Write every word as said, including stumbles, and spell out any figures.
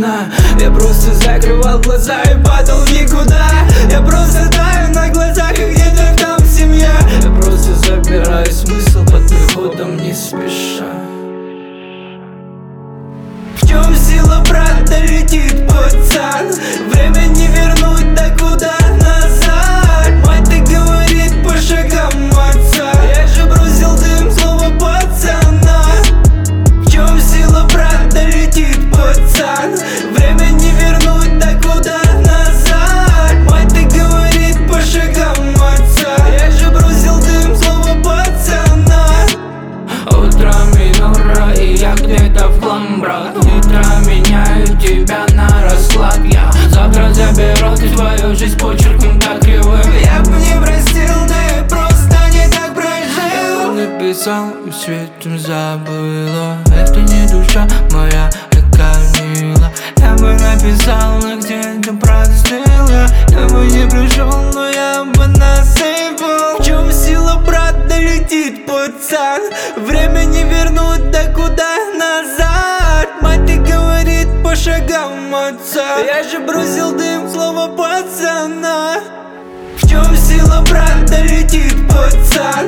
тишина. Я просто закрывал глаза и падал в никуда. Я просто таю на глазах, и где-то там семья. Я просто забираю смысл под приходом не спеша. В чем сила, брата, летит пацан? Время не вернуть, да куда назад? Мать так говорит по шагам отца. Я же бросил дым, слово пацана. В чем сила, брата, летит пацан? Время не вернуть, да куда назад? Мать так говорит по шагам отца. Я же бросил дым, слово пацана. Утром минура, и я где-то в хлам, брат. Утро меняю тебя на расклад. Я завтра заберу ты свою жизнь подчеркнуто кривым. Я б не простил, да я просто не так прожил. Я написал и светом забыла. Это не душа моя, такая мила. Я бы написал, но где-то простыла. Я бы не пришел, но я бы насыпал. В чем сила, брат, да летит пацан? Время не вернуть, да куда назад? Мать так говорит по шагам отца. Я же бросил дым, слово пацана. В чем сила, брат, да летит пацан?